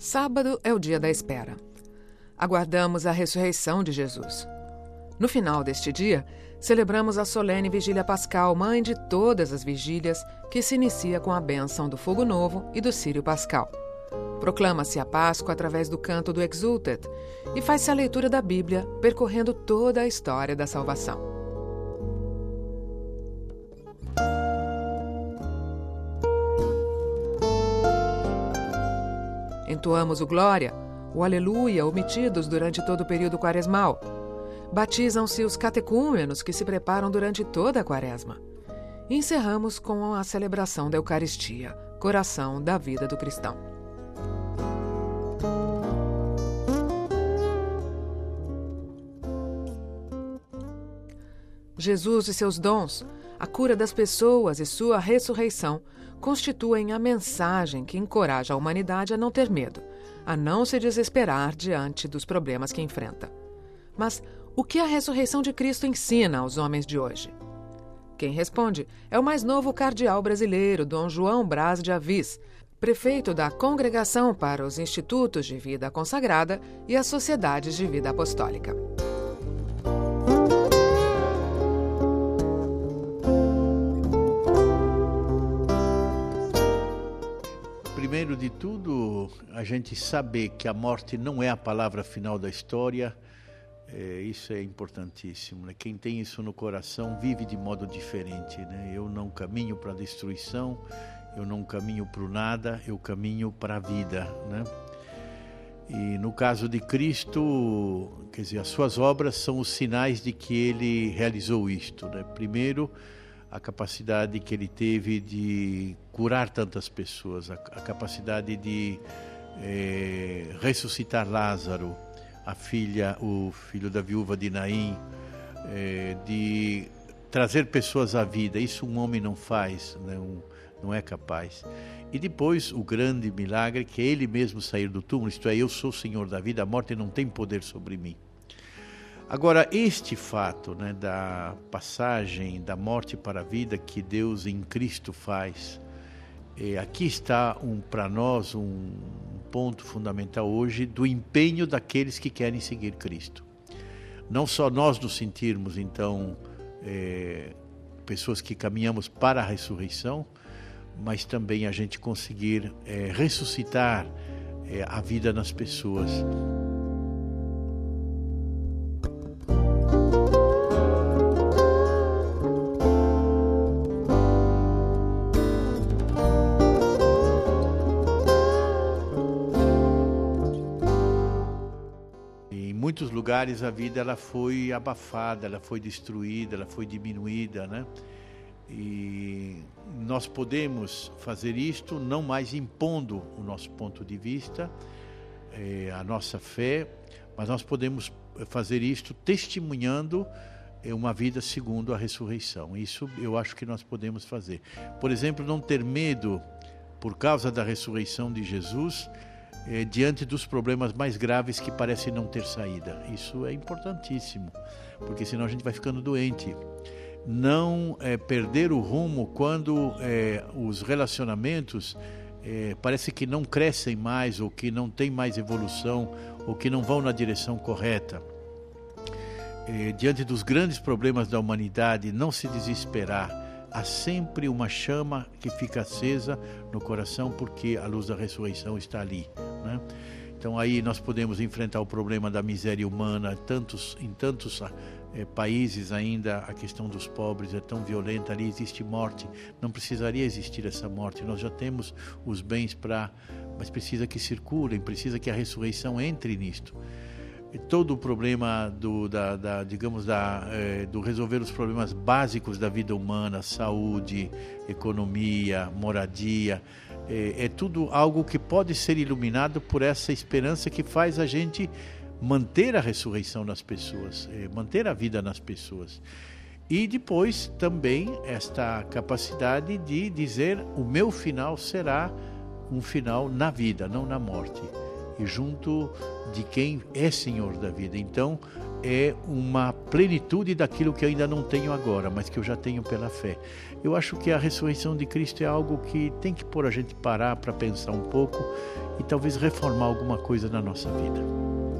Sábado é o dia da espera. Aguardamos a ressurreição de Jesus. No final deste dia, celebramos a solene Vigília Pascal, mãe de todas as vigílias, que se inicia com a bênção do fogo novo e do círio pascal. Proclama-se a Páscoa através do canto do Exultet e faz-se a leitura da Bíblia, percorrendo toda a história da salvação. Entoamos o Glória, o Aleluia, omitidos durante todo o período quaresmal. Batizam-se os catecúmenos que se preparam durante toda a quaresma. E encerramos com a celebração da Eucaristia, coração da vida do cristão. Jesus e seus dons, a cura das pessoas e sua ressurreição constituem a mensagem que encoraja a humanidade a não ter medo, a não se desesperar diante dos problemas que enfrenta. Mas o que a ressurreição de Cristo ensina aos homens de hoje? Quem responde é o mais novo cardeal brasileiro, Dom João Braz de Avis, prefeito da Congregação para os Institutos de Vida Consagrada e as Sociedades de Vida Apostólica. Primeiro de tudo, a gente saber que a morte não é a palavra final da história, isso é importantíssimo, né? Quem tem isso no coração vive de modo diferente, né? Eu não caminho para a destruição, eu não caminho para o nada, eu caminho para a vida, né? E no caso de Cristo, quer dizer, as suas obras são os sinais de que ele realizou isto, né? Primeiro, a capacidade que ele teve de curar tantas pessoas, a capacidade de ressuscitar Lázaro, o filho da viúva de Naim, de trazer pessoas à vida. Isso um homem não faz, né? Não é capaz. E depois o grande milagre que é ele mesmo sair do túmulo, isto é, eu sou o Senhor da vida, a morte não tem poder sobre mim. Agora, este fato, né, da passagem da morte para a vida que Deus em Cristo faz, aqui está para nós um ponto fundamental hoje do empenho daqueles que querem seguir Cristo. Não só nós nos sentirmos, então, pessoas que caminhamos para a ressurreição, mas também a gente conseguir ressuscitar a vida nas pessoas. Em muitos lugares a vida ela foi abafada, ela foi destruída, ela foi diminuída, né? E nós podemos fazer isto não mais impondo o nosso ponto de vista, a nossa fé, mas nós podemos fazer isto testemunhando uma vida segundo a ressurreição. Isso eu acho que nós podemos fazer. Por exemplo, não ter medo por causa da ressurreição de Jesus, diante dos problemas mais graves que parecem não ter saída. Isso é importantíssimo, porque senão a gente vai ficando doente. Não perder o rumo quando os relacionamentos parece que não crescem mais, ou que não tem mais evolução, ou que não vão na direção correta. Diante dos grandes problemas da humanidade, não se desesperar. Há sempre uma chama que fica acesa no coração, porque a luz da ressurreição está ali, né? Então aí nós podemos enfrentar o problema da miséria humana. Em tantos países ainda a questão dos pobres é tão violenta, ali existe morte. Não precisaria existir essa morte, nós já temos os bens mas precisa que circulem, precisa que a ressurreição entre nisto. E todo o problema do resolver os problemas básicos da vida humana, saúde, economia, moradia, é tudo algo que pode ser iluminado por essa esperança que faz a gente manter a ressurreição nas pessoas, manter a vida nas pessoas. E depois também esta capacidade de dizer: o meu final será um final na vida, não na morte, e junto de quem é Senhor da vida. Então, é uma plenitude daquilo que eu ainda não tenho agora, mas que eu já tenho pela fé. Eu acho que a ressurreição de Cristo é algo que tem que pôr a gente parar para pensar um pouco e talvez reformar alguma coisa na nossa vida.